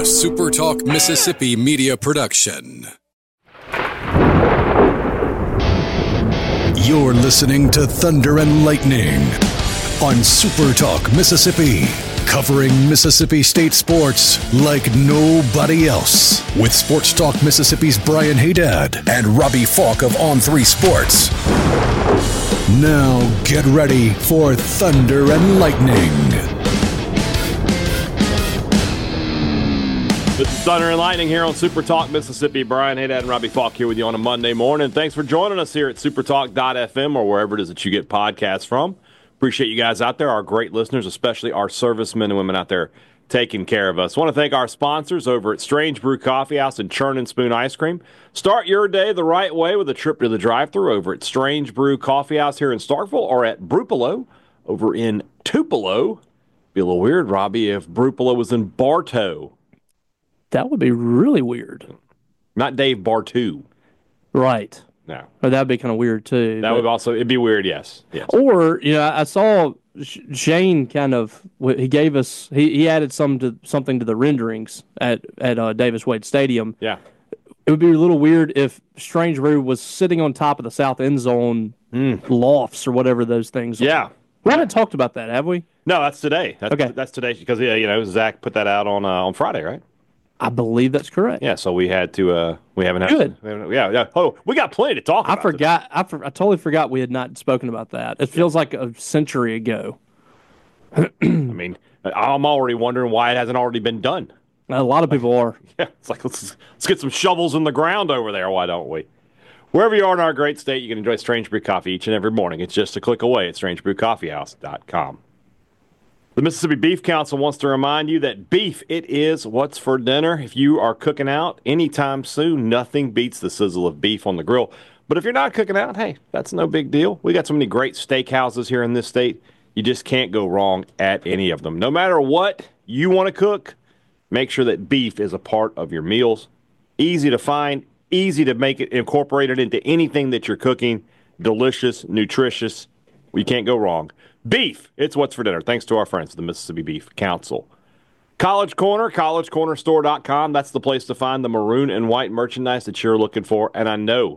A SuperTalk Mississippi media production. You're listening to Thunder and Lightning on SuperTalk Mississippi, covering Mississippi State sports like nobody else. With Sports Talk Mississippi's Brian Haydad and Robbie Falk of On3 Sports. Now get ready for Thunder and Lightning. This is Thunder and Lightning here on Super Talk Mississippi. Brian Haydad and Robbie Falk here with you on a Monday morning. Thanks for joining us here at supertalk.fm or wherever it is that you get podcasts from. Appreciate you guys out there, our great listeners, especially our servicemen and women out there taking care of us. I want to thank our sponsors over at Strange Brew Coffee House and Churn and Spoon Ice Cream. Start your day the right way with a trip to the drive-thru over at Strange Brew Coffee House here in Starkville or at Brupolo over in Tupelo. Be a little weird, Robbie, if Brupolo was in Bartow. That would be really weird. Not Dave Bartu. Right. No. Or that'd be kind of weird, too. That would also, it'd be weird, yes. Or, I saw Shane kind of, he gave us, he added something to the renderings at Davis Wade Stadium. Yeah. It would be a little weird if Strange Brew was sitting on top of the south end zone lofts or whatever those things are. Yeah. We haven't talked about that, have we? No, that's today. Okay. That's today because, Zach put that out on Friday, right? I believe that's correct. Yeah, so we had to, we haven't had Good. Yeah. Oh, we got plenty to talk about. I totally forgot we had not spoken about that. It feels like a century ago. I mean, I'm already wondering why it hasn't already been done. A lot of people are. Yeah, it's like, let's get some shovels in the ground over there, why don't we? Wherever you are in our great state, you can enjoy Strange Brew Coffee each and every morning. It's just a click away at strangebrewcoffeehouse.com. The Mississippi Beef Council wants to remind you that beef, it is what's for dinner. If you are cooking out anytime soon, nothing beats the sizzle of beef on the grill. But if you're not cooking out, hey, that's no big deal. We got so many great steakhouses here in this state. You just can't go wrong at any of them. No matter what you want to cook, make sure that beef is a part of your meals. Easy to find, easy to make it incorporated into anything that you're cooking. Delicious, nutritious. You can't go wrong. Beef, it's what's for dinner. Thanks to our friends at the Mississippi Beef Council. College Corner, collegecornerstore.com. That's the place to find the maroon and white merchandise that you're looking for. And I know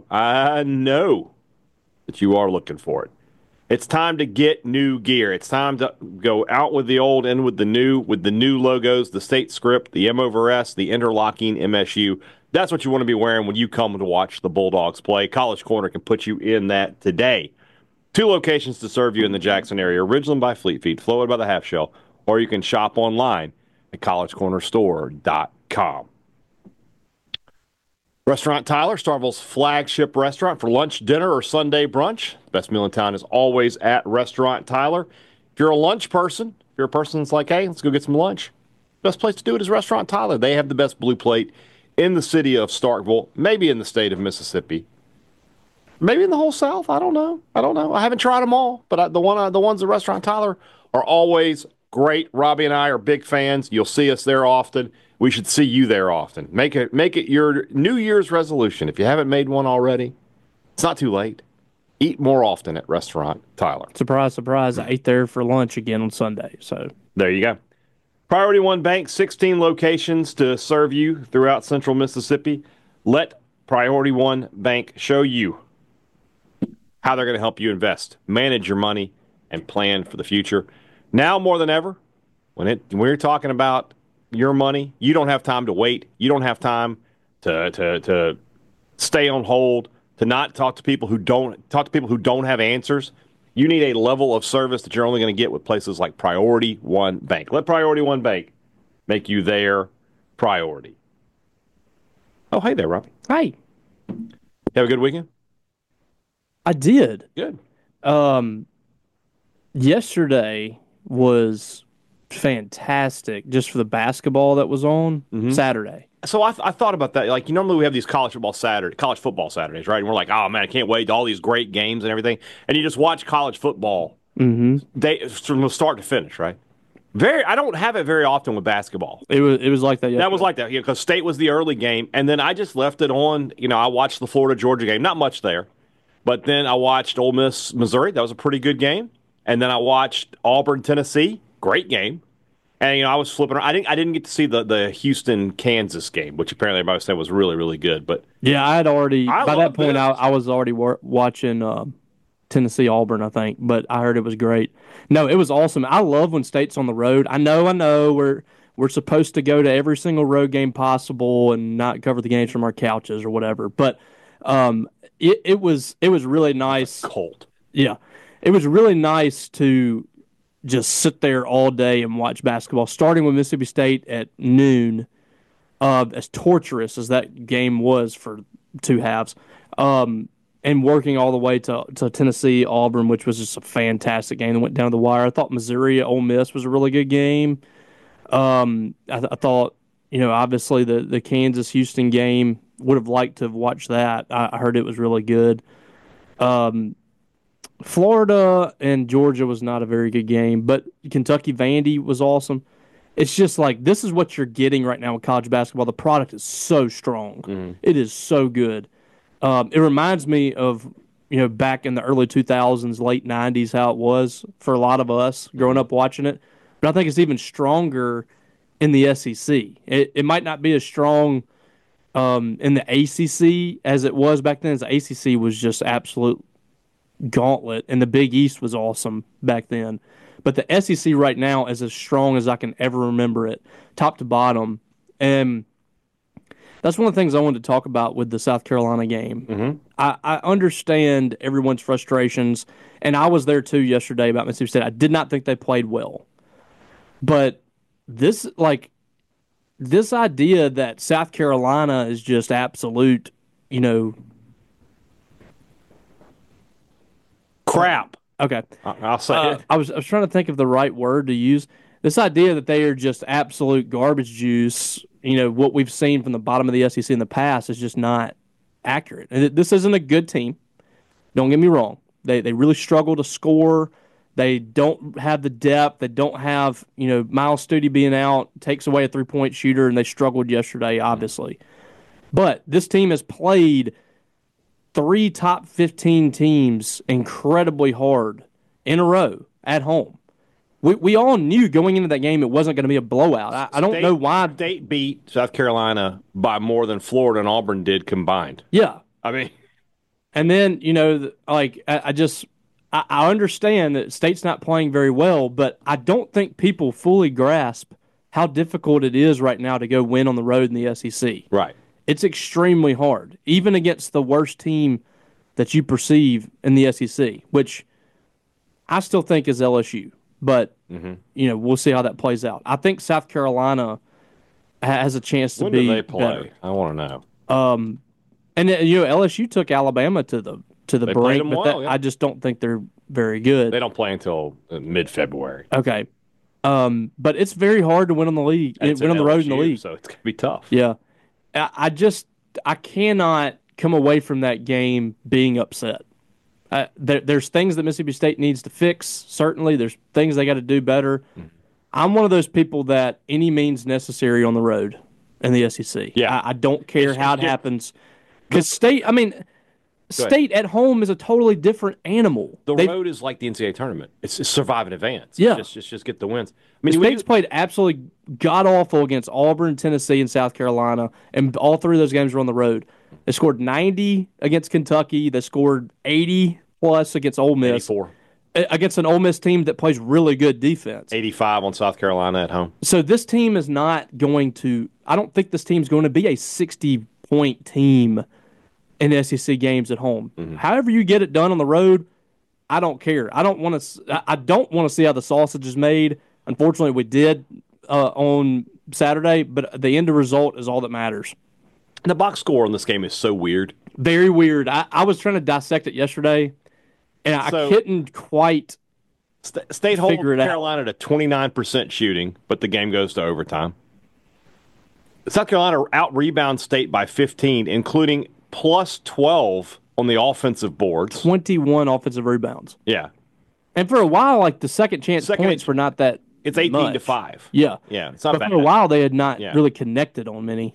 that you are looking for it. It's time to get new gear. It's time to go out with the old, in with the new logos, the state script, the M over S, the interlocking MSU. That's what you want to be wearing when you come to watch the Bulldogs play. College Corner can put you in that today. 2 locations to serve you in the Jackson area, Ridgeland by Fleet Feet, Flowwood by the Half Shell, or you can shop online at collegecornerstore.com. Restaurant Tyler, Starkville's flagship restaurant for lunch, dinner, or Sunday brunch. The best meal in town is always at Restaurant Tyler. If you're a lunch person, if you're a person that's like, hey, let's go get some lunch, best place to do it is Restaurant Tyler. They have the best blue plate in the city of Starkville, maybe in the state of Mississippi. Maybe in the whole South. I don't know. I haven't tried them all, but the ones at Restaurant Tyler are always great. Robbie and I are big fans. You'll see us there often. We should see you there often. Make it your New Year's resolution. If you haven't made one already, it's not too late. Eat more often at Restaurant Tyler. Surprise, surprise. I ate there for lunch again on Sunday. So there you go. Priority One Bank, 16 locations to serve you throughout central Mississippi. Let Priority One Bank show you how they're going to help you invest, manage your money, and plan for the future. Now more than ever, when we're talking about your money, you don't have time to wait. You don't have time to stay on hold, to not talk to people who don't have answers. You need a level of service that you're only going to get with places like Priority One Bank. Let Priority One Bank make you their priority. Oh, hey there, Robbie. Hi. You have a good weekend? I did. Good. Yesterday was fantastic just for the basketball that was on Saturday. So I thought about that. Like, normally we have these college football Saturdays, right? And we're like, oh, man, I can't wait. All these great games and everything. And you just watch college football from the start to finish, right? I don't have it very often with basketball. It was like that yesterday. That was like that, because State was the early game. And then I just left it on. I watched the Florida-Georgia game. Not much there. But then I watched Ole Miss, Missouri. That was a pretty good game. And then I watched Auburn, Tennessee. Great game. And I was flipping around. I didn't get to see the Houston Kansas game, which apparently everybody said was really really good. But Yeah, I had already I by love that point this. I was already watching Tennessee Auburn, I think, but I heard it was great. No, it was awesome. I love when State's on the road. I know we're supposed to go to every single road game possible and not cover the games from our couches or whatever. But it was really nice. Colt. Yeah, it was really nice to just sit there all day and watch basketball, starting with Mississippi State at noon. As torturous as that game was for two halves, and working all the way to Tennessee Auburn, which was just a fantastic game that went down to the wire. I thought Missouri at Ole Miss was a really good game. I thought, obviously the Kansas Houston game, would have liked to have watched that. I heard it was really good. Florida and Georgia was not a very good game, but Kentucky Vandy was awesome. It's just like this is what you're getting right now with college basketball. The product is so strong. It is so good. It reminds me of back in the early 2000s, late 90s, how it was for a lot of us growing up watching it. But I think it's even stronger in the SEC. It might not be as strong in the ACC as it was back then. As the ACC was just absolute gauntlet, and the Big East was awesome back then. But the SEC right now is as strong as I can ever remember it, top to bottom. And that's one of the things I wanted to talk about with the South Carolina game. I understand everyone's frustrations, and I was there too yesterday about Mississippi State. I did not think they played well. But this idea that South Carolina is just absolute, Crap. Okay. I'll say it. I was trying to think of the right word to use. This idea that they are just absolute garbage juice, what we've seen from the bottom of the SEC in the past is just not accurate. And this isn't a good team. Don't get me wrong. They really struggle to score. They don't have the depth. They don't have, Miles Studi being out takes away a three-point shooter, and they struggled yesterday, obviously. But this team has played 3 top 15 teams incredibly hard in a row at home. We all knew going into that game it wasn't going to be a blowout. I don't know why. State beat South Carolina by more than Florida and Auburn did combined. Yeah. I mean, and then, I understand that State's not playing very well, but I don't think people fully grasp how difficult it is right now to go win on the road in the SEC. right. It's extremely hard, even against the worst team that you perceive in the SEC, which I still think is LSU. But, we'll see how that plays out. I think South Carolina has a chance to When be do they play? better. I want to know. And LSU took Alabama to the played brink, them but well, yeah. I just don't think they're very good. They don't play until mid-February. Okay. But it's very hard to win on the league. And it's Win at on the road in the LSU, league. so it's going to be tough. Yeah. I cannot come away from that game being upset. There's things that Mississippi State needs to fix. Certainly, there's things they got to do better. I'm one of those people that any means necessary on the road in the SEC. Yeah. I don't care how it happens. Because State at home is a totally different animal. The road is like the NCAA tournament. It's survive and advance. Yeah. Just get the wins. I mean, State's played absolutely god-awful against Auburn, Tennessee, and South Carolina, and all 3 of those games were on the road. They scored 90 against Kentucky. They scored 80-plus against Ole Miss. 84. Against an Ole Miss team that plays really good defense. 85 on South Carolina at home. So this team is not going to – I don't think this team's going to be a 60-point team in SEC games at home. However you get it done on the road, I don't care. I don't want to see how the sausage is made. Unfortunately, we did on Saturday, but the end result is all that matters. The box score on this game is so weird. Very weird. I was trying to dissect it yesterday, and I couldn't quite State holds figure it out. Carolina to 29% shooting, but the game goes to overtime. South Carolina out-rebounds State by 15, including plus 12 on the offensive boards. 21 offensive rebounds. Yeah. And for a while, like the second chance points were not that It's 18 much. to 5. Yeah. Yeah, it's not But bad. for a while, they had not really connected on many.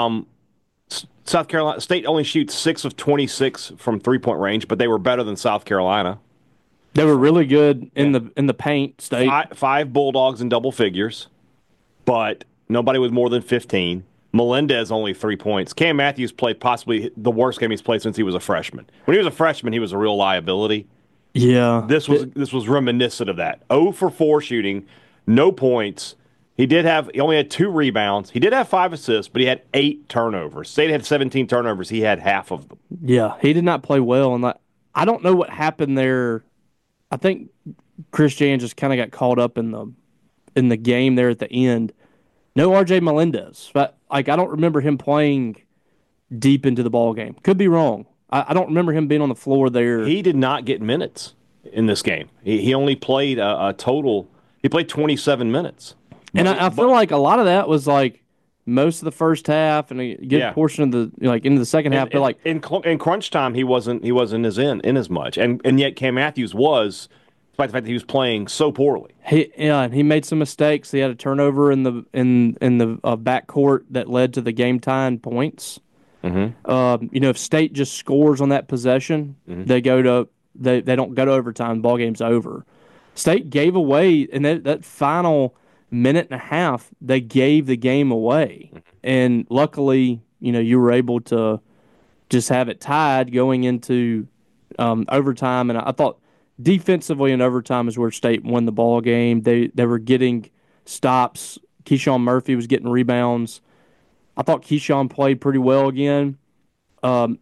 South Carolina State only shoots 6 of 26 from three-point range, but they were better than South Carolina. They were really good in the paint. State. Five Bulldogs in double figures. but nobody with more than 15. Melendez only 3 points. Cam Matthews played possibly the worst game he's played since he was a freshman. When he was a freshman, he was a real liability. Yeah. This was reminiscent of that. 0 for 4 shooting, no points. He only had 2 rebounds. He did have 5 assists, but he had 8 turnovers. State had 17 turnovers. He had half of them. Yeah, he did not play well, and I don't know what happened there. I think Chris Jan just kind of got caught up in the game there at the end. No RJ Melendez. But I don't remember him playing deep into the ball game. Could be wrong. I don't remember him being on the floor there. He did not get minutes in this game. He only played a total. He played 27 minutes. And I feel like a lot of that was like most of the first half and a good portion of the into the second half. But like in crunch time, he wasn't as much. And yet Cam Matthews was, despite the fact that he was playing so poorly. He made some mistakes. He had a turnover in the backcourt that led to the game tying points. Mm-hmm. If State just scores on that possession, they don't go to overtime. The ball game's over. State gave away in that final minute and a half. They gave the game away, and luckily, you were able to just have it tied going into overtime. And I thought defensively in overtime is where State won the ball game. They were getting stops. Keyshawn Murphy was getting rebounds. I thought Keyshawn played pretty well again. When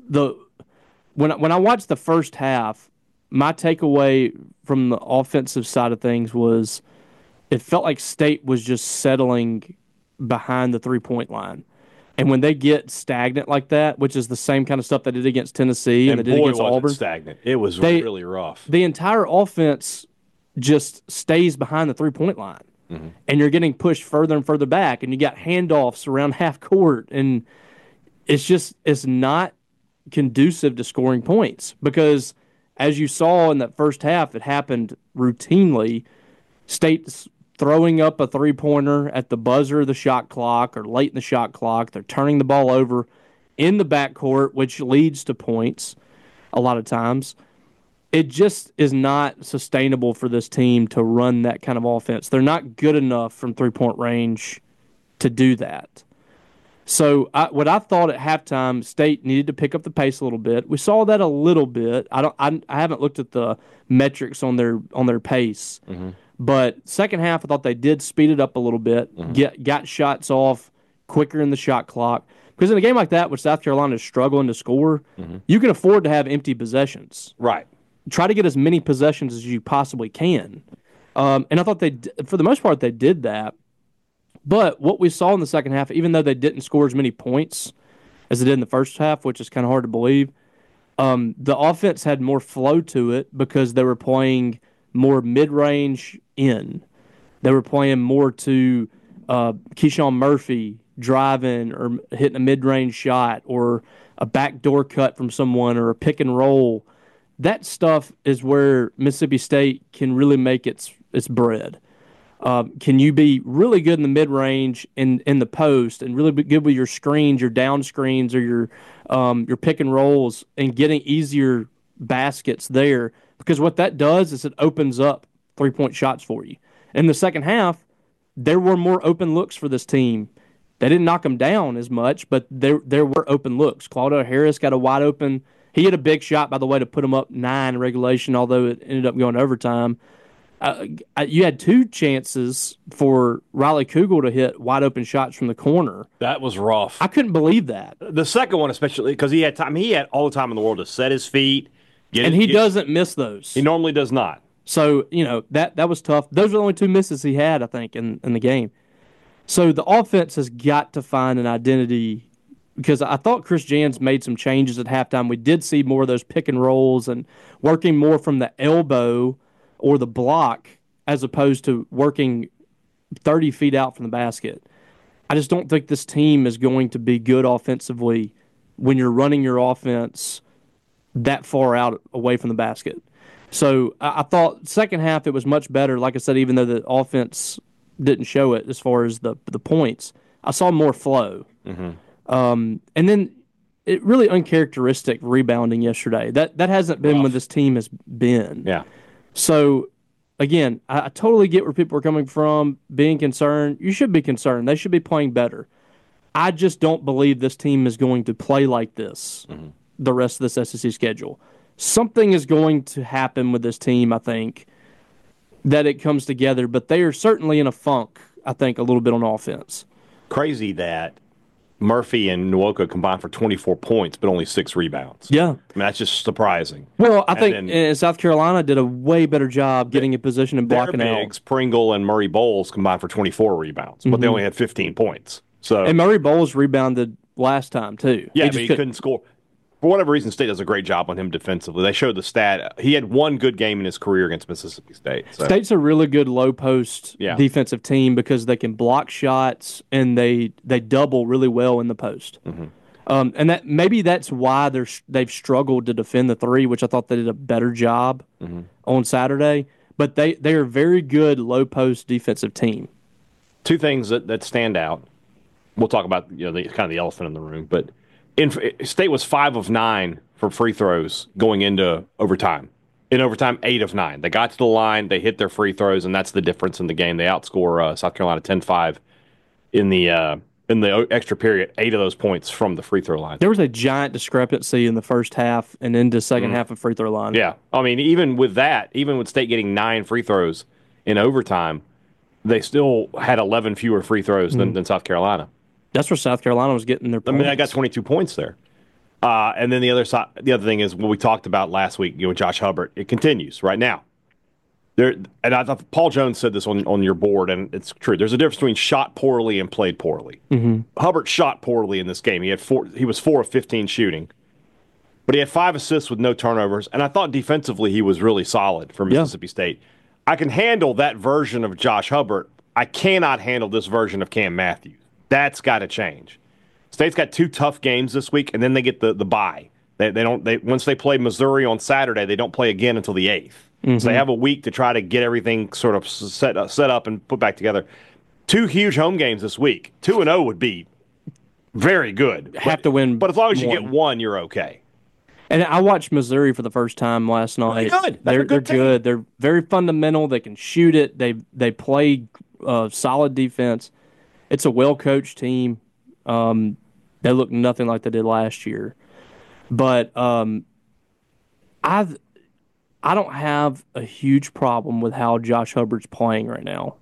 I watched the first half, my takeaway from the offensive side of things was it felt like State was just settling behind the 3-point line. And when they get stagnant like that, which is the same kind of stuff they did against Tennessee and they did against Auburn, stagnant. It was really rough. The entire offense just stays behind the 3-point line. Mm-hmm. And you're getting pushed further and further back, and you got handoffs around half court, and it's not conducive to scoring points because, as you saw in that first half, it happened routinely. State's throwing up a 3-pointer at the buzzer of the shot clock or late in the shot clock. They're turning the ball over in the backcourt, which leads to points a lot of times. It just is not sustainable for this team to run that kind of offense. They're not good enough from 3-point range to do that. So what I thought at halftime, State needed to pick up the pace a little bit. We saw that a little bit. I haven't looked at the metrics on their pace, but second half I thought they did speed it up a little bit, got shots off quicker in the shot clock. Because in a game like that, where South Carolina is struggling to score, you can afford to have empty possessions. Right. Try to get as many possessions as you possibly can. And I thought for the most part, they did that. But what we saw in the second half, even though they didn't score as many points as they did in the first half, which is kind of hard to believe, the offense had more flow to it because they were playing more mid-range in. They were playing more to Keyshawn Murphy driving or hitting a mid-range shot or a backdoor cut from someone or a pick and roll. That stuff is where Mississippi State can really make its bread. Can you be really good in the mid-range in the post and really be good with your screens, your down screens, or your pick and rolls and getting easier baskets there? Because what that does is it opens up 3-point shots for you. In the second half, there were more open looks for this team. They didn't knock them down as much, but there were open looks. Claudio Harris got a wide open. He hit a big shot, by the way, to put him up 9 in regulation, although it ended up going overtime. You had 2 chances for Riley Kugel to hit wide open shots from the corner. That was rough. I couldn't believe that. The second one, especially because he had time. He had all the time in the world to set his feet. He doesn't miss those. He normally does not. So that was tough. Those are the only 2 misses he had, I think, in the game. So the offense has got to find an identity. Because I thought Chris Jans made some changes at halftime. We did see more of those pick and rolls and working more from the elbow or the block as opposed to working 30 feet out from the basket. I just don't think this team is going to be good offensively when you're running your offense that far out away from the basket. So I thought second half it was much better. Like I said, even though the offense didn't show it as far as the points, I saw more flow. And then it really uncharacteristic rebounding yesterday. That hasn't been what this team has been. Yeah. So again, I totally get where people are coming from, being concerned. You should be concerned. They should be playing better. I just don't believe this team is going to play like this the rest of this SEC schedule. Something is going to happen with this team, I think, that it comes together, but they are certainly in a funk, I think, a little bit on offense. Crazy that Murphy and Nwoka combined for 24 points, but only 6 rebounds. Yeah. I mean, that's just surprising. Well, I think South Carolina did a way better job getting in position and blocking their bigs, Pringle and Murray Bowles, combined for 24 rebounds, but they only had 15 points. And Murray Bowles rebounded last time, too. Yeah, but he couldn't score. For whatever reason, State does a great job on him defensively. They showed the stat. He had one good game in his career against Mississippi State. So. State's a really good low-post defensive team because they can block shots and they double really well in the post. And that maybe that's why they've struggled to defend the three, which I thought they did a better job on Saturday. But they are a very good low-post defensive team. Two things that stand out. We'll talk about kind of the elephant in the room, but State was 5 of 9 for free throws going into overtime. In overtime, 8 of 9. They got to the line, they hit their free throws, and that's the difference in the game. They outscore South Carolina 10-5 in the extra period. 8 of those points from the free throw line. There was a giant discrepancy in the first half and into second half of free throw line. Yeah, I mean, even with State getting 9 free throws in overtime, they still had 11 fewer free throws than South Carolina. That's where South Carolina was getting their points. I mean, I got 22 points there. And then the other thing is what we talked about last week, Josh Hubbard. It continues right now. And I thought Paul Jones said this on your board, and it's true. There's a difference between shot poorly and played poorly. Hubbard shot poorly in this game. He was 4 of 15 shooting, but he had 5 assists with no turnovers. And I thought defensively he was really solid for Mississippi State. I can handle that version of Josh Hubbard. I cannot handle this version of Cam Matthews. That's got to change. State's got 2 tough games this week, and then they get the bye. Once they play Missouri on Saturday, they don't play again until the 8th. So they have a week to try to get everything sort of set up and put back together. 2 huge home games this week. 2-0 would be very good. Have to win, but as long as you get one, you're okay. And I watched Missouri for the first time last night. They're good. They're good. They're very fundamental. They can shoot it. They play solid defense. It's a well-coached team. They look nothing like they did last year. But I don't have a huge problem with how Josh Hubbard's playing right now.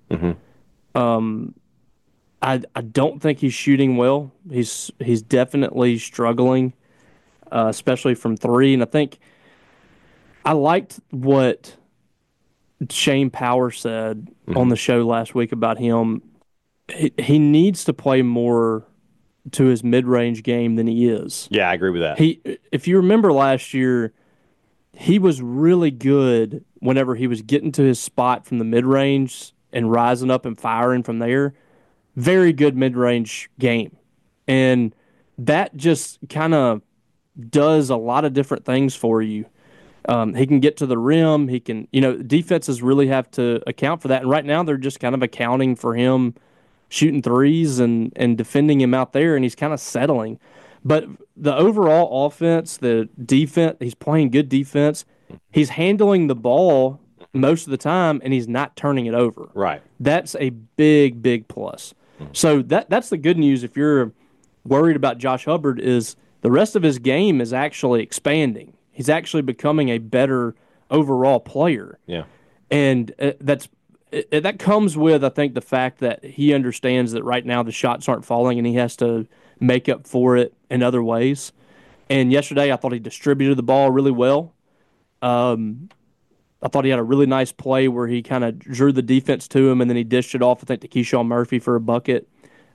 I don't think he's shooting well. He's definitely struggling, especially from 3. And I think I liked what Shane Power said on the show last week about him. He needs to play more to his mid-range game than he is. Yeah, I agree with that. If you remember last year, he was really good whenever he was getting to his spot from the mid-range and rising up and firing from there. Very good mid-range game. And that just kind of does a lot of different things for you. He can get to the rim. He can, defenses really have to account for that. And right now they're just kind of accounting for him shooting threes and defending him out there, and he's kind of settling. But the overall offense, the defense, he's playing good defense. He's handling the ball most of the time, and he's not turning it over. Right. That's a big, big plus. So that's the good news if you're worried about Josh Hubbard is the rest of his game is actually expanding. He's actually becoming a better overall player. Yeah. And that comes with, I think, the fact that he understands that right now the shots aren't falling and he has to make up for it in other ways. And yesterday I thought he distributed the ball really well. I thought he had a really nice play where he kind of drew the defense to him and then he dished it off, I think, to Keyshawn Murphy for a bucket.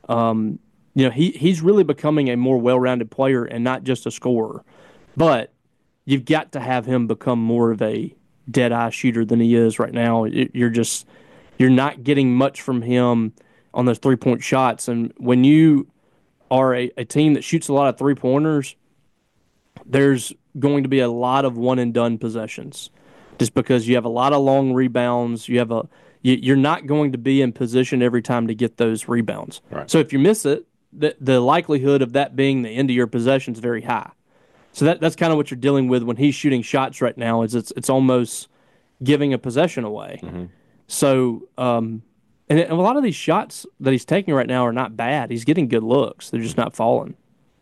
He's really becoming a more well-rounded player and not just a scorer. But you've got to have him become more of a dead-eye shooter than he is right now. You're not getting much from him on those three-point shots. And when you are a team that shoots a lot of three-pointers, there's going to be a lot of one-and-done possessions just because you have a lot of long rebounds. You're not going to be in position every time to get those rebounds. Right. So if you miss it, the likelihood of that being the end of your possession is very high. So that's kind of what you're dealing with when he's shooting shots right now is it's almost giving a possession away. So, and a lot of these shots that he's taking right now are not bad. He's getting good looks. They're just not falling.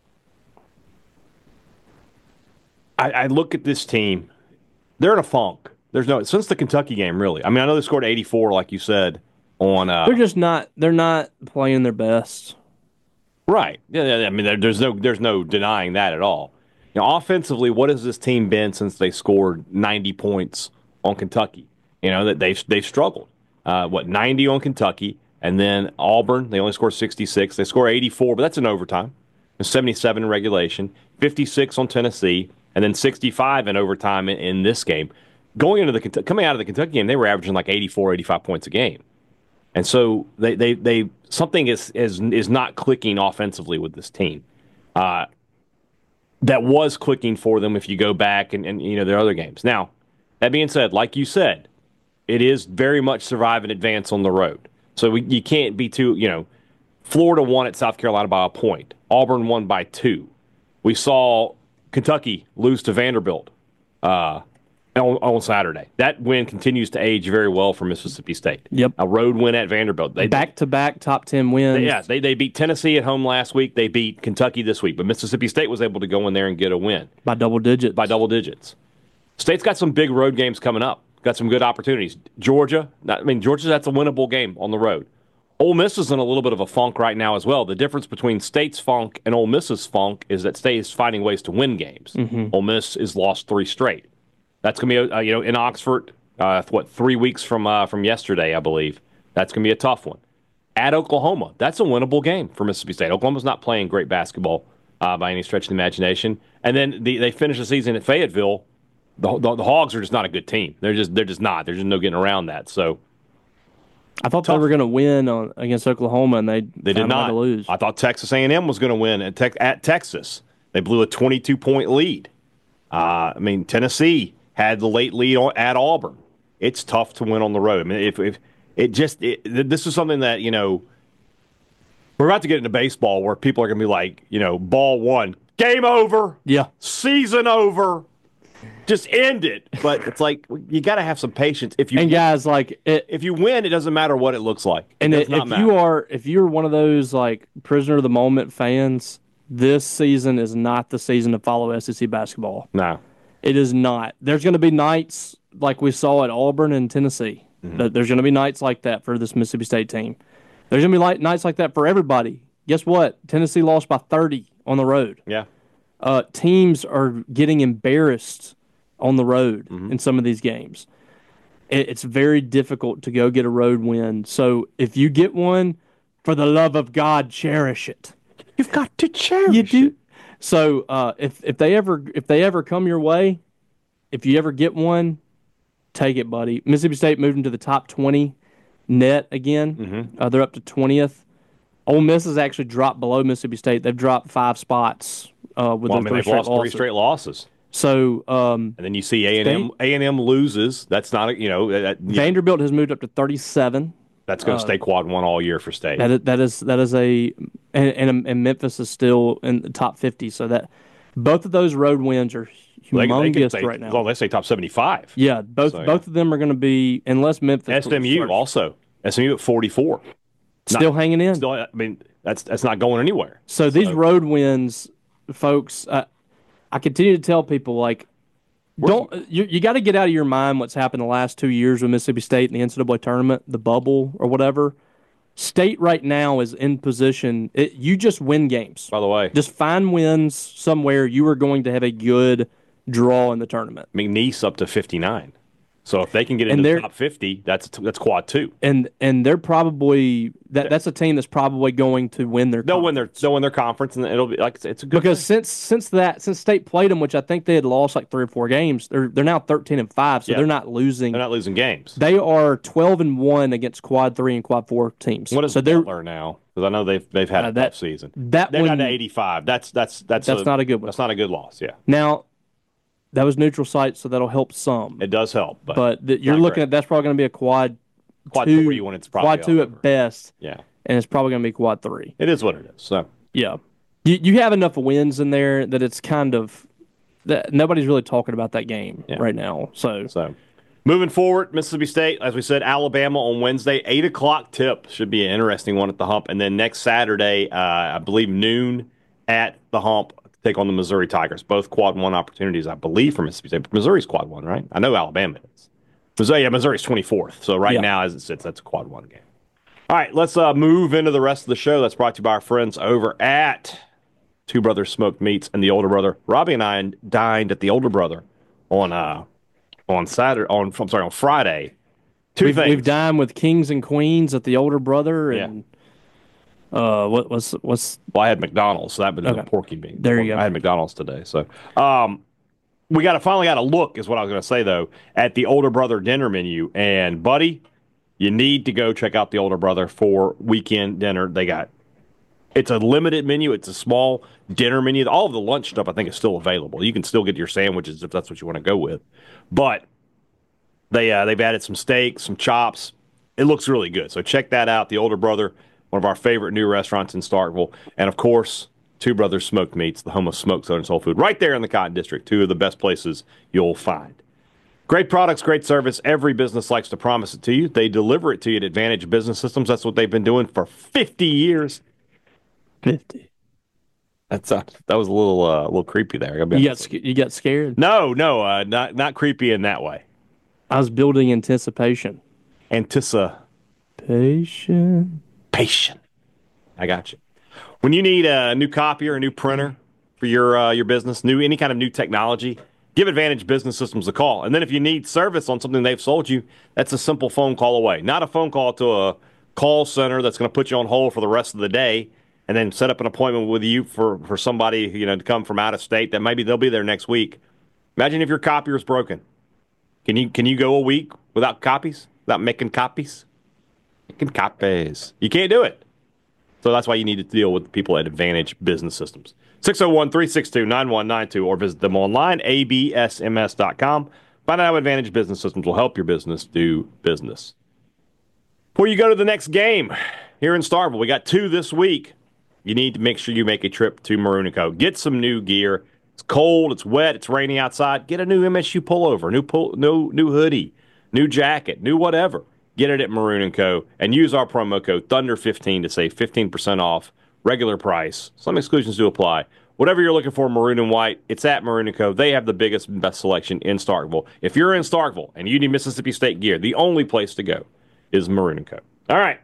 I look at this team. They're in a funk. Since the Kentucky game, really. I mean, I know they scored 84, like you said, on. They're not playing their best. Right. Yeah. I mean, there's no denying that at all. Offensively, what has this team been since they scored 90 points on Kentucky? That they've struggled. 90 on Kentucky, and then Auburn, they only scored 66. They score 84, but that's in overtime. 77 in regulation, 56 on Tennessee, and then 65 in overtime in this game. Coming out of the Kentucky game, they were averaging like 84, 85 points a game. And so they something is not clicking offensively with this team. That was clicking for them if you go back and their other games. Now, that being said, like you said, it is very much survive and advance on the road. So you can't be too, Florida won at South Carolina by a point. Auburn won by 2. We saw Kentucky lose to Vanderbilt on Saturday. That win continues to age very well for Mississippi State. Yep. A road win at Vanderbilt. Back-to-back top 10 wins. They beat Tennessee at home last week. They beat Kentucky this week. But Mississippi State was able to go in there and get a win. By double digits. State's got some big road games coming up. Got some good opportunities. Georgia, that's a winnable game on the road. Ole Miss is in a little bit of a funk right now as well. The difference between State's funk and Ole Miss's funk is that State is finding ways to win games. Mm-hmm. Ole Miss has lost 3 straight. That's going to be in Oxford. 3 weeks from yesterday, I believe. That's going to be a tough one. At Oklahoma, that's a winnable game for Mississippi State. Oklahoma's not playing great basketball by any stretch of the imagination. And then they finish the season at Fayetteville. The Hogs are just not a good team. They're just not. There's just no getting around that. So I thought they were going to win against Oklahoma, and they did not lose. I thought Texas A&M was going to win at Texas. They blew a 22-point lead. Tennessee had the late lead at Auburn. It's tough to win on the road. I mean, this is something that we're about to get into baseball where people are going to be like, ball one, game over, season over. Just end it. But it's like you got to have some patience. If you win, it doesn't matter what it looks like. If you're one of those like prisoner of the moment fans, this season is not the season to follow SEC basketball. No, it is not. There's going to be nights like we saw at Auburn and Tennessee. Mm-hmm. There's going to be nights like that for this Mississippi State team. There's going to be nights like that for everybody. Guess what? Tennessee lost by 30 on the road. Yeah. Teams are getting embarrassed on the road in some of these games. It's very difficult to go get a road win. So if you get one, for the love of God, cherish it. You've got to cherish you do. it. So if they ever come your way, if you ever get one, take it, buddy. Mississippi State moved into the top 20 net again. Mm-hmm. They're up to 20th. Ole Miss has actually dropped below Mississippi State. They've dropped 5 spots with they've lost 3 straight losses. So, and then you see A&M loses. That's not Vanderbilt has moved up to 37. That's going to stay quad 1 all year for State. That is and Memphis is still in the top 50. So that both of those road wins are humongous right now. Well, they say top 75. Yeah, both of them are going to be unless Memphis. SMU also. SMU at 44. Still hanging in. That's not going anywhere. So these road wins, folks. I continue to tell people you got to get out of your mind what's happened the last 2 years with Mississippi State in the NCAA tournament, the bubble or whatever. State right now is in position. You just win games. By the way, just find wins somewhere. You are going to have a good draw in the tournament. McNeese up to 59. So if they can get into the top 50, that's quad 2. And they're probably that's a team that's probably going to win their. They'll win their conference, and it'll be like it's a good. Because since State played them, which I think they had lost like 3 or 4 games, they're now 13-5, so they're not losing. They're not losing games. They are 12-1 against quad 3 and quad 4 teams. What is Butler now? Because I know they've had a tough season. They're down to 85. That's not a good one. That's not a good loss. Yeah. Now. That was neutral site, so that'll help some. It does help, but you're looking at that's probably going to be a quad 3 when it's probably quad 2 at best. Yeah, and it's probably going to be quad 3. It is what it is. So yeah, you have enough wins in there that it's kind of that nobody's really talking about that game right now. So Moving forward, Mississippi State, as we said, Alabama on Wednesday, 8 o'clock tip. Should be an interesting one at the Hump. And then next Saturday, I believe noon at the Hump, take on the Missouri Tigers. Both quad one opportunities, I believe, for Mississippi State. But Missouri's quad one, right? I know Alabama is. Missouri's 24th. So right now, as it sits, that's a quad one game. All right, let's move into the rest of the show. That's brought to you by our friends over at Two Brothers Smoked Meats and the Older Brother. Robbie and I dined at the Older Brother on Friday. We've dined with kings and queens at the Older Brother, and what's Well, I had McDonald's, so that would be Porky Bean. There you go. I had McDonald's today, so we finally got a look, is what I was going to say though, at the Older Brother dinner menu. And buddy, you need to go check out the Older Brother for weekend dinner. It's a limited menu. It's a small dinner menu. All of the lunch stuff, I think, is still available. You can still get your sandwiches if that's what you want to go with. But they've added some steaks, some chops. It looks really good. So check that out. The Older Brother, one of our favorite new restaurants in Starkville. And, of course, Two Brothers Smoked Meats, the home of smoked Southern soul food, right there in the Cotton District. Two of the best places you'll find. Great products, great service. Every business likes to promise it to you. They deliver it to you at Advantage Business Systems. That's what they've been doing for 50 years. 50. That was a little creepy there. You got scared? No, not creepy in that way. I was building anticipation. Patient. I got you. When you need a new copier, a new printer for your business, any kind of new technology, give Advantage Business Systems a call. And then if you need service on something they've sold you, that's a simple phone call away. Not a phone call to a call center that's going to put you on hold for the rest of the day and then set up an appointment with you for somebody to come from out of state that maybe they'll be there next week. Imagine if your copier is broken. Can you go a week without copies? Without making copies? Making copies. You can't do it. So that's why you need to deal with the people at Advantage Business Systems. 601-362-9192 or visit them online, absms.com. Find out how Advantage Business Systems will help your business do business. Before you go to the next game here in Starkville, we got 2 this week. You need to make sure you make a trip to Maroon & Co. Get some new gear. It's cold, it's wet, it's raining outside. Get a new MSU pullover, new hoodie, new jacket, new whatever. Get it at Maroon & Co. and use our promo code Thunder15 to save 15% off regular price. Some exclusions do apply. Whatever you're looking for, maroon and white, it's at Maroon & Co. They have the biggest and best selection in Starkville. If you're in Starkville and you need Mississippi State gear, the only place to go is Maroon & Co. All right.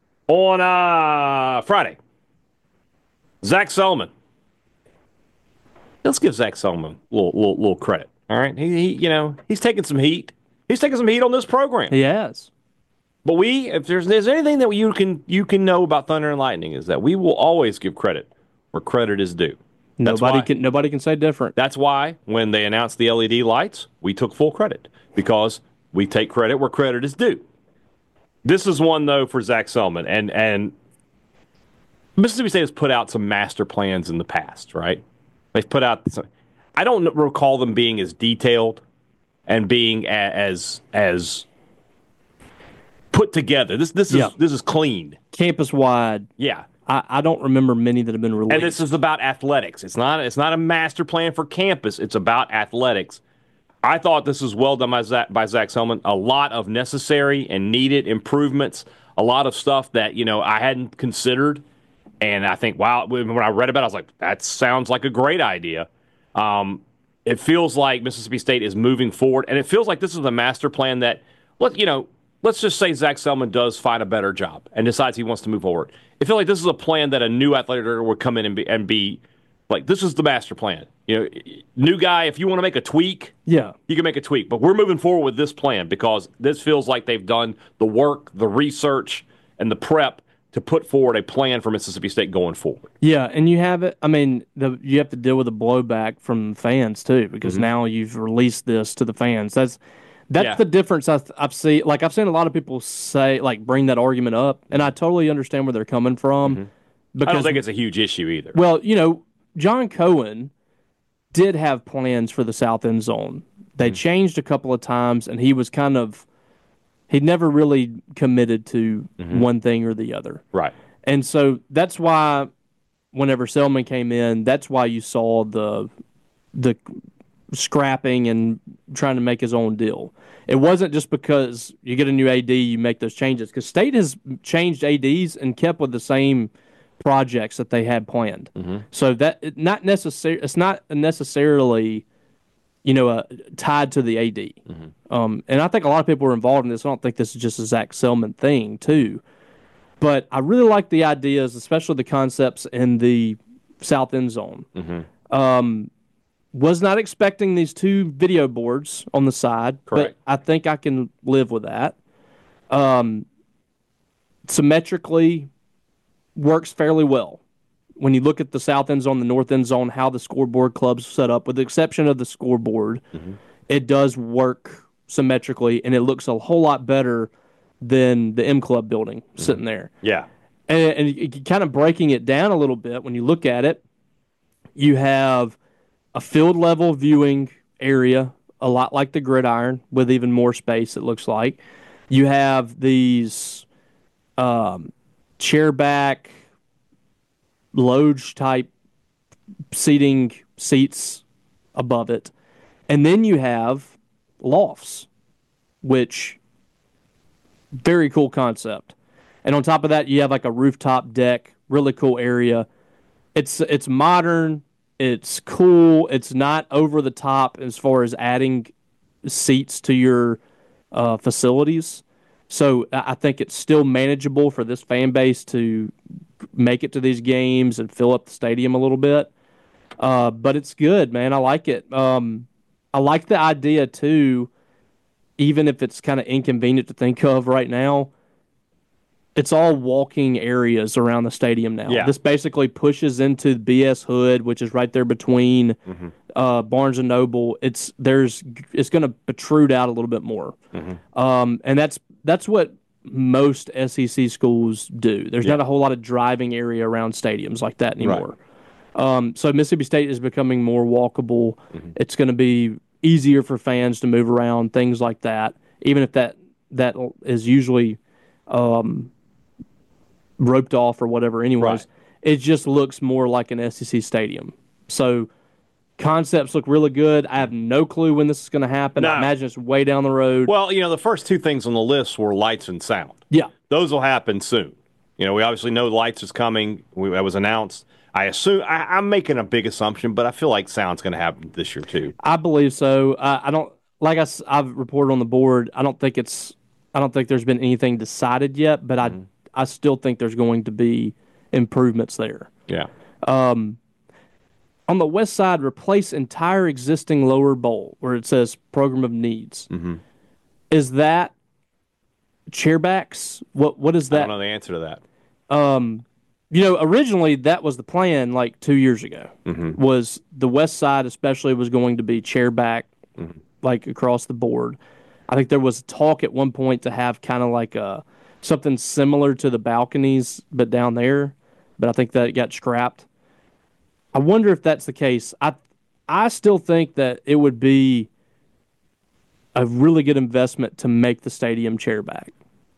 On Friday, Zach Selman. Let's give Zach Selman a little credit. All right, he's taking some heat. He's taking some heat on this program. He has. But if there's anything that you can know about Thunder and Lightning, is that we will always give credit where credit is due. Nobody can say different. That's why when they announced the LED lights, we took full credit because we take credit where credit is due. This is one though for Zach Selman, and Mississippi State has put out some master plans in the past, right? They've put out some, I don't recall them being as detailed and being as put together. This is clean. Campus wide. Yeah. I don't remember many that have been released. And this is about athletics. It's not a master plan for campus. It's about athletics. I thought this was well done by Zach Selman. A lot of necessary and needed improvements. A lot of stuff that I hadn't considered. And I think, wow, when I read about it, I was like, that sounds like a great idea. It feels like Mississippi State is moving forward, and it feels like this is a master plan that, let's just say Zach Selman does find a better job and decides he wants to move forward. I feel like this is a plan that a new athletic director would come in and be like, this is the master plan. New guy, if you want to make a tweak, you can make a tweak. But we're moving forward with this plan because this feels like they've done the work, the research, and the prep to put forward a plan for Mississippi State going forward. Yeah, and you have it. I mean, you have to deal with the blowback from fans too, because now you've released this to the fans. That's the difference I've seen. Like I've seen a lot of people say, bring that argument up, and I totally understand where they're coming from. Because, I don't think it's a huge issue either. Well, John Cohen did have plans for the South End Zone. They changed a couple of times, and he was he'd never really committed to one thing or the other. Right. And so that's why whenever Selman came in, that's why you saw the scrapping and trying to make his own deal. It wasn't just because you get a new AD, you make those changes. Because State has changed ADs and kept with the same projects that they had planned. So that it's not necessarily tied to the AD. And I think a lot of people are involved in this. I don't think this is just a Zach Selman thing, too. But I really like the ideas, especially the concepts in the south end zone. Was not expecting these 2 video boards on the side, Correct. but I think I can live with that. Symmetrically works fairly well. When you look at the south end zone, the north end zone, how the scoreboard club's set up, with the exception of the scoreboard, it does work symmetrically, and it looks a whole lot better than the M Club building sitting there. Yeah. And kind of breaking it down a little bit, when you look at it, you have a field level viewing area, a lot like the gridiron, with even more space, it looks like. You have these chair back, loge type seats above it. And then you have lofts, which very cool concept. And on top of that, you have like a rooftop deck, really cool area. It's modern, it's cool, it's not over the top as far as adding seats to your facilities. So I think it's still manageable for this fan base to make it to these games and fill up the stadium a little bit. But it's good, man. I like it. I like the idea, too, even if it's kind of inconvenient to think of right now. It's all walking areas around the stadium now. Yeah. This basically pushes into BS Hood, which is right there between Barnes and Noble. It's going to protrude out a little bit more, and that's what most SEC schools do. There's not a whole lot of driving area around stadiums like that anymore. Right. So Mississippi State is becoming more walkable. It's going to be easier for fans to move around, things like that. Even if that is usually roped off or whatever anyways. Right. It just looks more like an SEC stadium. So concepts look really good. I have no clue when this is going to happen. No. I imagine it's way down the road. Well, the first 2 things on the list were lights and sound. Yeah. Those will happen soon. We obviously know lights is coming. That was announced. I assume I'm making a big assumption, but I feel like sound's going to happen this year too. I believe so. I don't like I've reported on the board. I don't think there's been anything decided yet, but I still think there's going to be improvements there. Yeah. On the west side, replace entire existing lower bowl where it says program of needs. Is that chairbacks? What is that? I don't know the answer to that. Originally that was the plan like 2 years ago. Was the west side especially was going to be chairback like across the board. I think there was talk at one point to have kind of like something similar to the balconies but down there, but I think that got scrapped. I wonder if that's the case. I still think that it would be a really good investment to make the stadium chairback.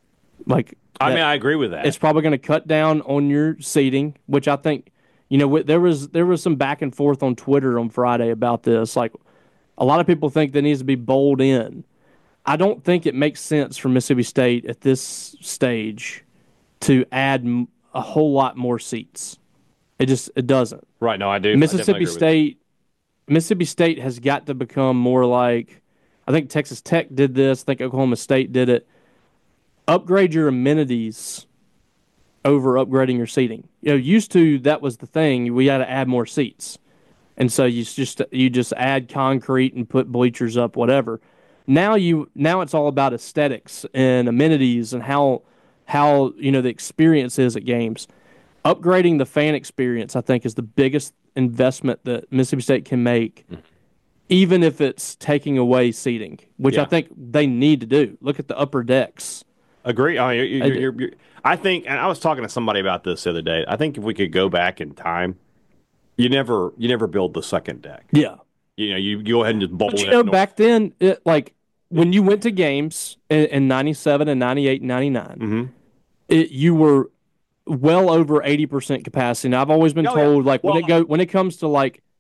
I agree with that. It's probably going to cut down on your seating, which I think, there was some back and forth on Twitter on Friday about this. Like, a lot of people think there needs to be bowled in. I don't think it makes sense for Mississippi State at this stage to add a whole lot more seats. It doesn't. Right. No, I do. Mississippi State has got to become more like, I think Texas Tech did this. I think Oklahoma State did it. Upgrade your amenities over upgrading your seating. Used to that was the thing. We had to add more seats, and so you just add concrete and put bleachers up, whatever. Now it's all about aesthetics and amenities and how the experience is at games. Upgrading the fan experience, I think, is the biggest investment that Mississippi State can make, even if it's taking away seating, which I think they need to do. Look at the upper decks. Agree. I think, and I was talking to somebody about this the other day. I think if we could go back in time, you never build the second deck. Yeah. You go ahead and just bowl it. But back then, when you went to games in 97 and 98 and 99, you were well over 80% capacity. Now, I've always been told, when it comes to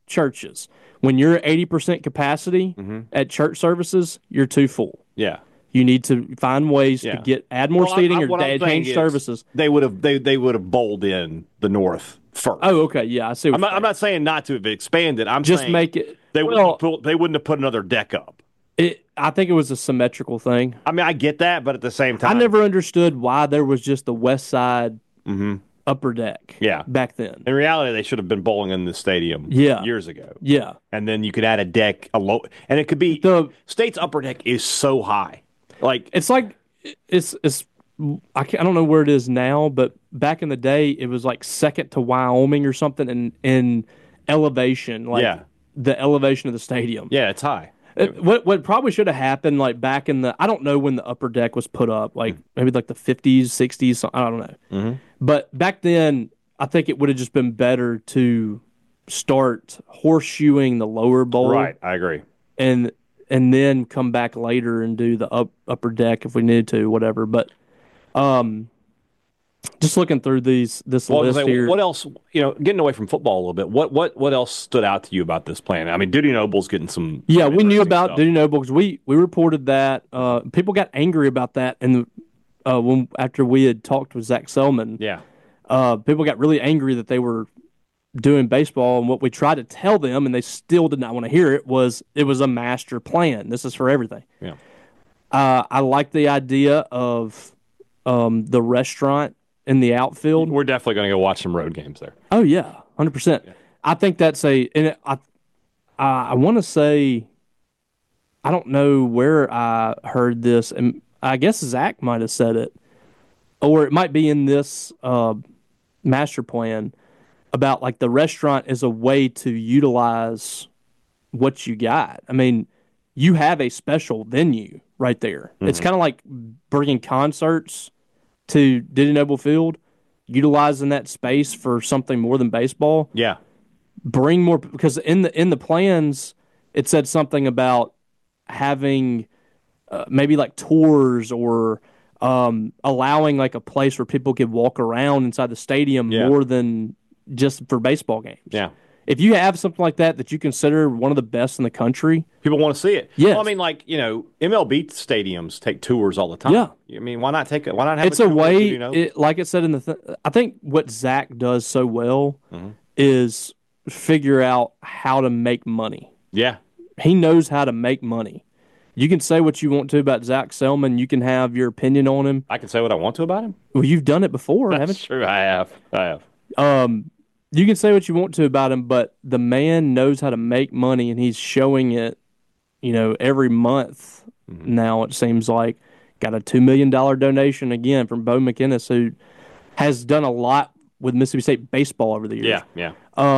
churches. When you're at 80% capacity at church services, you're too full. Yeah. You need to find ways to add more seating or change services. They would have bowled in the north first. Oh, okay, yeah, I see. I'm not saying not to have expanded. I'm just saying make it. They wouldn't have put another deck up. I think it was a symmetrical thing. I mean, I get that, but at the same time, I never understood why there was just the west side upper deck. Yeah. Back then. In reality, they should have been bowling in the stadium years ago. Yeah. And then you could add a deck, and it could be the state's upper deck is so high. It's I don't know where it is now, but back in the day, it was like second to Wyoming or something in elevation, the elevation of the stadium. Yeah, it's high. What probably should have happened, like back in I don't know when the upper deck was put up, maybe like the 50s, 60s, I don't know. Mm-hmm. But back then, I think it would have just been better to start horseshoeing the lower bowl. Right, I agree. And then come back later and do the upper deck if we needed to, whatever. But just looking through this list here. What else? Getting away from football a little bit. What else stood out to you about this plan? I mean, Dudy Noble's getting some. Yeah, we knew about Dudy Noble because we reported that. People got angry about that, and after we had talked with Zach Selman, people got really angry that they were doing baseball, and what we tried to tell them, and they still did not want to hear it was a master plan. This is for everything. Yeah, I like the idea of the restaurant in the outfield. We're definitely going to go watch some road games there. Oh yeah, 100%. I think that's I want to say, I don't know where I heard this, and I guess Zach might have said it, or it might be in this master plan about like the restaurant is a way to utilize what you got. I mean, you have a special venue right there. Mm-hmm. It's kind of like bringing concerts to Dudy Noble Field, utilizing that space for something more than baseball. Yeah. Bring more, because in the plans, it said something about having maybe like tours or allowing like a place where people could walk around inside the stadium more than just for baseball games. Yeah. If you have something like that you consider one of the best in the country, people want to see it. Yes. Well, I mean, MLB stadiums take tours all the time. Yeah. I mean, why not take it? Why not have it's a way, like it said in I think what Zach does so well is figure out how to make money. Yeah. He knows how to make money. You can say what you want to about Zach Selman. You can have your opinion on him. I can say what I want to about him? Well, you've done it before, haven't you? That's true. I have. You can say what you want to about him, but the man knows how to make money, and he's showing it, every month now, it seems like. Got a $2 million donation again from Bo McInnes, who has done a lot with Mississippi State baseball over the years. Yeah.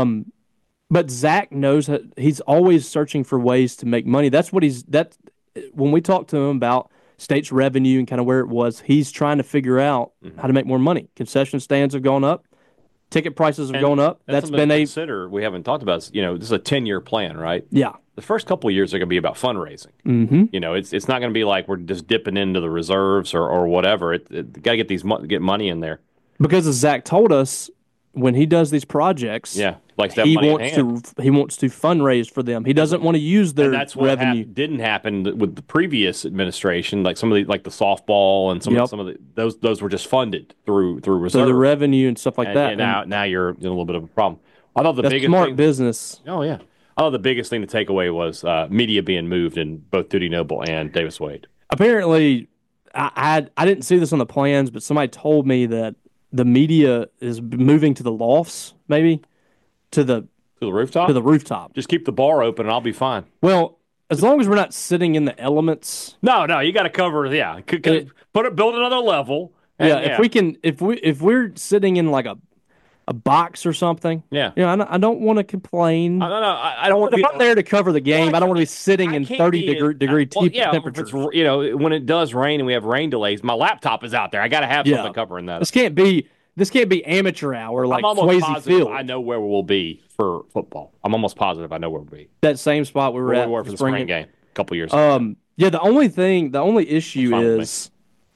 But Zach knows he's always searching for ways to make money. That's what when we talked to him about state's revenue and kind of where it was, he's trying to figure out how to make more money. Concession stands have gone up. Ticket prices have gone up. That's been we haven't talked about this. This is a 10-year plan, right? Yeah. The first couple of years are going to be about fundraising. Mm-hmm. It's not going to be like we're just dipping into the reserves or whatever. Got to get money in there. Because as Zach told us, when he does these projects, he wants to fundraise for them. He doesn't want to use their revenue. Didn't happen with the previous administration. Like some of the the softball and some of those were just funded through reserve. So the revenue and stuff like that. Now you're in a little bit of a problem. I thought that's smart business. Oh yeah. I thought the biggest thing to take away was media being moved in both Dudy Noble and Davis Wade. Apparently, I didn't see this on the plans, but somebody told me that the media is moving to the lofts, maybe to the rooftop. To the rooftop. Just keep the bar open, and I'll be fine. Well, as long as we're not sitting in the elements. No, you got to cover. Yeah, build another level. If we're sitting in like a box or something. Yeah. I don't want to complain. I don't want. If I'm there to cover the game, I don't want to be sitting in 30-degree temperatures. When it does rain and we have rain delays, my laptop is out there. I got to have something covering that. This can't be amateur hour like Swayze Field. I know where we'll be for football. I'm almost positive I know where we'll be. That same spot we were at for the spring game a couple years ago. The only issue is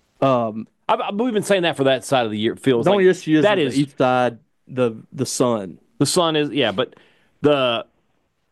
we've been saying that for that side of the year. Feels the only issue is that the east side. The sun. The sun is but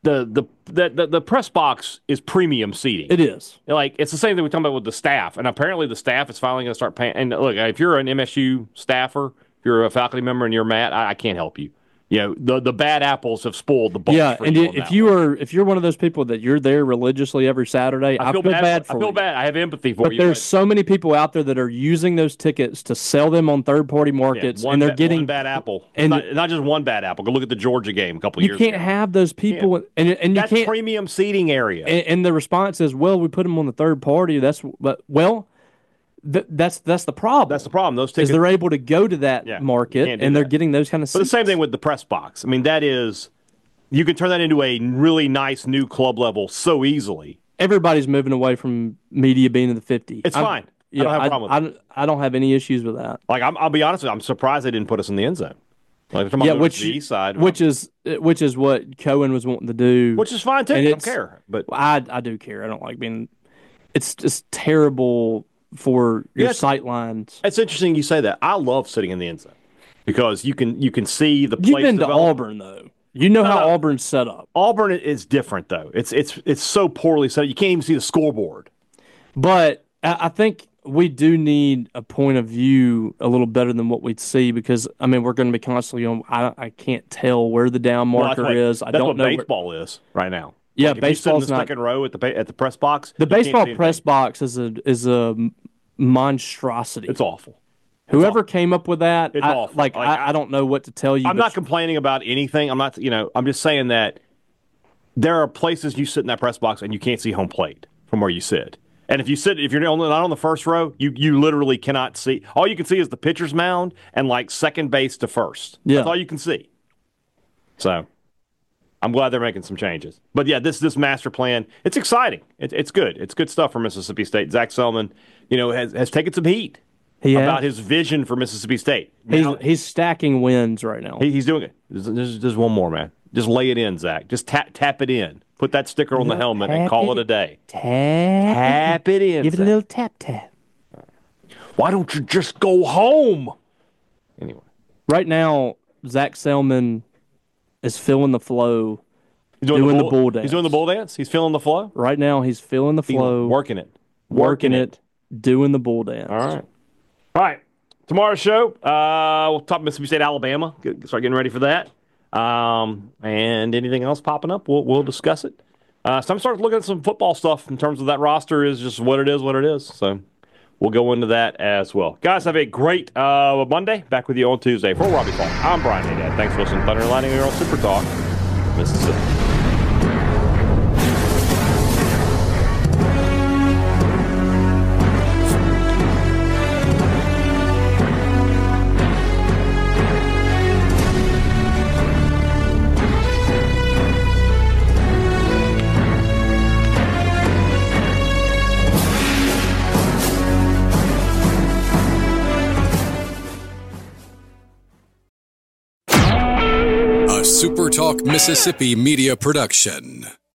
the press box is premium seating. It is. Like, it's the same thing we're talking about with the staff, and apparently the staff is finally going to start paying. And look, if you're an MSU staffer, if you're a faculty member and you're Matt, I can't help you. You know, the bad apples have spoiled the bunch. Yeah, for and you if you're one of those people that you're there religiously every Saturday, I feel bad for you. I feel bad. I have empathy for but you. But there's so many people out there that are using those tickets to sell them on third-party markets, and they're getting one bad apple. And not just one bad apple. Go look at the Georgia game a couple years ago. You can't have those people, and you that's can't premium seating area. And the response is, well, we put them on the third party. That's the problem. That's the problem. Those tickets, they're able to go to that market, and they're getting those kind of seats. But the same thing with the press box. I mean, that is, you can turn that into a really nice new club level so easily. Everybody's moving away from media being in the 50. It's fine. I don't have a problem with it. I don't have any issues with that. Like, I'll be honest with you, I'm surprised they didn't put us in the end zone. Like, which the east side, which is what Cohen was wanting to do, which is fine too. I don't care, but I do care. I don't like being. It's just terrible for your sight lines. It's interesting you say that. I love sitting in the end zone because you can see the place. You've been to Auburn though. You know how Auburn's set up. Auburn is different though. It's so poorly set up. You can't even see the scoreboard. But I think we do need a point of view a little better than what we'd see because, I mean, we're going to be constantly on. I can't tell where the down marker is. I don't know what baseball is right now. Yeah, like baseball's in the second row at the press box. The baseball press box is a monstrosity. It's awful. Whoever came up with that, it's awful. I don't know what to tell you. I'm not complaining about anything. I'm not. I'm just saying that there are places you sit in that press box and you can't see home plate from where you sit. And if you're not on the first row, you literally cannot see. All you can see is the pitcher's mound and like second base to first. Yeah. That's all you can see. So I'm glad they're making some changes. But yeah, this master plan, it's exciting. It's good. It's good stuff for Mississippi State. Zach Selman, has taken some heat about his vision for Mississippi State. He's stacking wins right now. He's doing it. There's one more, man. Just lay it in, Zach. Just tap it in. Put that sticker on the helmet and call it a day. Tap it in. Give it a little tap. Why don't you just go home? Anyway. Right now, Zach Selman is feeling the flow. He's doing the bull dance. He's doing the bull dance? He's feeling the flow? Right now, he's feeling the flow. Working it. Doing the bull dance. All right. Tomorrow's show, we'll talk Mississippi State, Alabama. Start getting ready for that. And anything else popping up, we'll discuss it. So I'm starting looking at some football stuff in terms of that roster is just what it is. So we'll go into that as well. Guys, have a great Monday. Back with you on Tuesday. For Robbie Falk, I'm Brian Haydad. Thanks for listening to Thunder and Lightning here on Super Talk, Mississippi. Super Talk Mississippi Media Production.